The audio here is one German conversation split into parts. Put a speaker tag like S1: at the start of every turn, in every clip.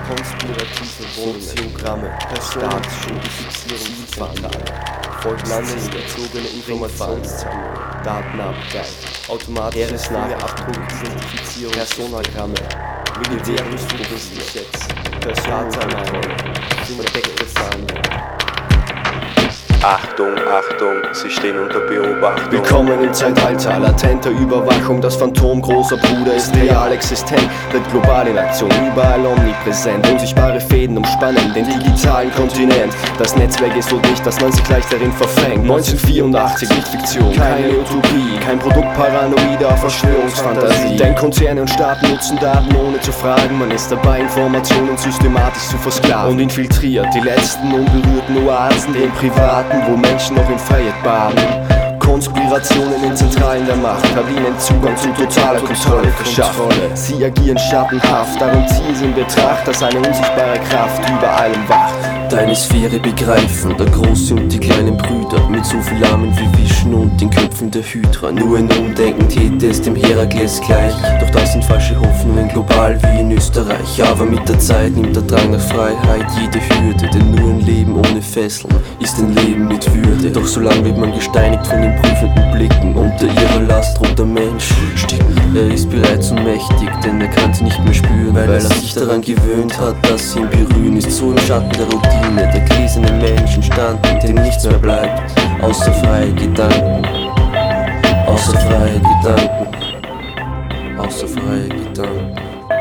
S1: konspirative Soziogramme, Staatsschulifizierungszentrale, landesbezogene Informationssammlung, Datenabgleich, automatische Abdruck, Identifizierung, Personagramme, Militärrüstungsgesetz, Staatsannahme, verdeckte Fahndung.
S2: Achtung, Achtung, Sie stehen unter Beobachtung.
S1: Willkommen im Zeitalter latenter Überwachung. Das Phantom großer Bruder ist real existent, wird global in Aktion, überall omnipräsent. Unsichtbare Fäden umspannen den digitalen Kontinent. Das Netzwerk ist so dicht, dass man sich leicht darin verfängt. 1984, nicht Fiktion, keine Utopie, kein Produkt paranoider Verschwörungsfantasie. Denn Konzerne und Staaten nutzen Daten ohne zu fragen. Man ist dabei, Informationen systematisch zu versklaven und infiltriert die letzten unberührten Oasen, den privaten, wo Menschen noch in Freiheit baden. Konspirationen in Zentralen der Macht haben ihnen Zugang zu totaler Kontrolle verschafft. Sie agieren schattenhaft, darum ziehen sie in Betracht, dass eine unsichtbare Kraft über allem wacht.
S3: Deine Sphäre begreifen, der große und die kleinen Brüder, mit so viel Armen wie Vishnu und den Köpfen der Hydra. Nur ein Umdenken täte es dem Herakles gleich, doch das sind falsche Hoffnungen, global wie in Österreich. Aber mit der Zeit nimmt der Drang nach Freiheit jede Hürde, denn nur ein Leben ohne Fesseln ist ein Leben mit Würde. Doch solange wird man gesteinigt von den prüfenden Blicken, unter ihrer Last droht der Mensch sticken. Er ist bereits unmächtig, denn er kann sie nicht mehr spüren, weil er sich daran gewöhnt hat, dass sie ihn berühren. Ist so im Schatten der Routine der gläsernen Menschen standen, dem nichts mehr bleibt, außer freie Gedanken, außer freie Gedanken, außer freie Gedanken.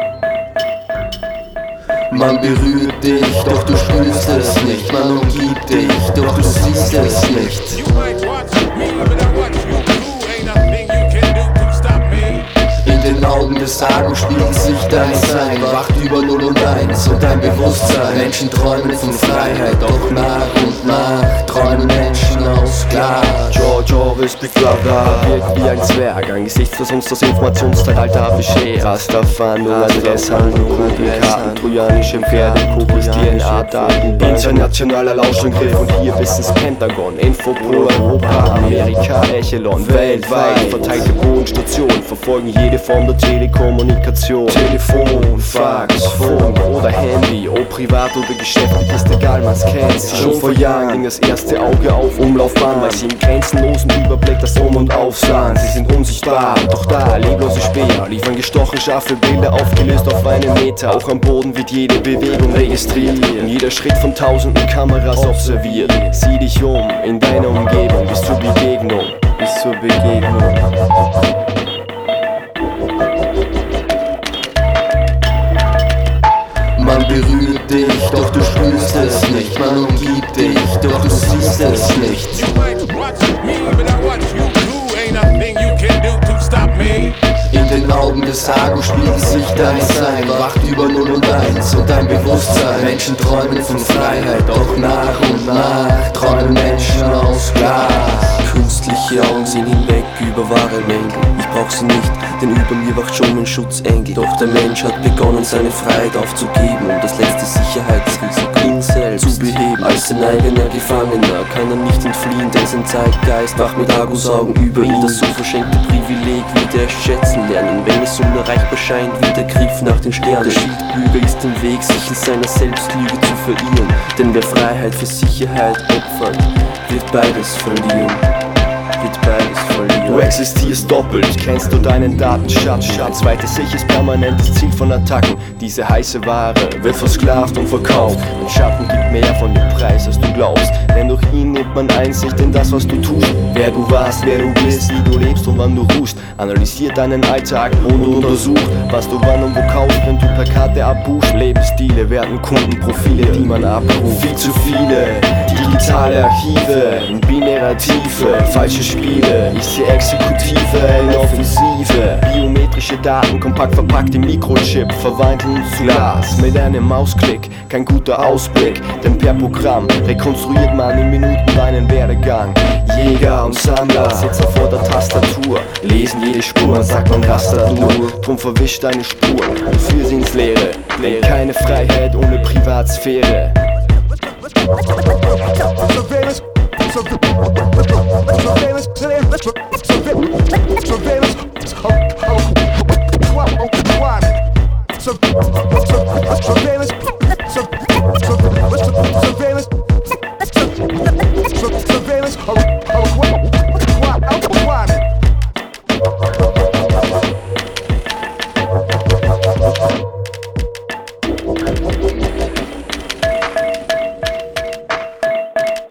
S3: Man berührt dich, doch du spürst es nicht. Man umgibt dich, doch du siehst es nicht. In den Augen des Sagen spiegelt sich dein Sein, wacht über 0 und 1 und dein Bewusstsein. Menschen träumen von Freiheit, doch nach und nach träumen Menschen aus Glas.
S1: George Orwells Big Brother wirkt wie ein Zwerg angesichts, was uns das Informationszeitalter beschert. Rasterfahndung, Adresshandel, Kugelkarten, trojanische Pferde, Kokos, DNA-Daten, internationaler Lauschangriff und hier bis ins Pentagon. Infopol, Europa, Amerika, Echelon, weltweit verteilte Bodenstationen verfolgen jede Form der Telekommunikation. Telefon, Fax, Funk oder Handy, ob privat oder geschäftlich, ist egal, man's kennt sie. Schon vor Jahren ging das erste Auge auf Umlaufbahn, weil sie im grenzenlosen Überblick das Um und Auf sahen. Sie sind unsichtbar, doch da, leblose Speer liefern gestochen scharfe Bilder, aufgelöst auf einen Meter. Auch am Boden wird jede Bewegung registriert, jeder Schritt von tausenden Kameras observiert. Sieh dich um in deiner Umgebung bis zur Begegnung, bis zur Begegnung.
S3: Man berührt dich, doch du spürst es nicht. Man umgibt dich, doch du siehst es nicht. In den Augen des Sagen spiegelt sich dein Sein, wacht über 0 und 1 und dein Bewusstsein. Menschen träumen von Freiheit, doch nach und nach träumen Menschen aus Glas. Künstliche Augen sehen hinweg über wahre Mängel. Ich brauch sie nicht, denn über mir wacht schon mein Schutzengel. Doch der Mensch hat begonnen, seine Freiheit aufzugeben, um das letzte Sicherheitsrisiko ihn selbst zu beheben. Als sein eigener Gefangener kann er nicht entfliehen, denn sein Zeitgeist wacht mit Argusaugen über ihn. Das so verschenkte Privileg wird er schätzen lernen, wenn es unerreichbar scheint wie der Griff nach den Sternen. Der Schildbürger ist im Weg, sich in seiner Selbstlüge zu verirren, denn wer Freiheit für Sicherheit opfert, wird beides verlieren.
S1: Du existierst doppelt, kennst du deinen Datenschatz? Ein zweites Ich ist permanentes Ziel von Attacken. Diese heiße Ware wird versklavt und verkauft. Und Schatten gibt mehr von dem Preis, als du glaubst. Denn durch ihn nimmt man Einsicht in das, was du tust. Wer du warst, wer du bist, wie du lebst und wann du ruhst. Analysiert deinen Alltag und untersucht, was du wann und wo kaufst, wenn du Plakate abbuchst. Lebensstile werden Kundenprofile, die man abruft. Viel zu viele digitale Archive in binärer Tiefe, falsche Spiele, ich sehe Exekutive in Offensive. Biometrische Daten kompakt verpackt im Mikrochip verwandeln uns zu Glas. Mit einem Mausklick, kein guter Ausblick, denn per Programm rekonstruiert man in Minuten deinen Werdegang. Jäger und Sammler sitzen vor der Tastatur, lesen jede Spur, sagt man Raster nur. Drum verwischt deine Spuren und führ sie ins Leere. Keine Freiheit ohne Privatsphäre.
S4: Surveillance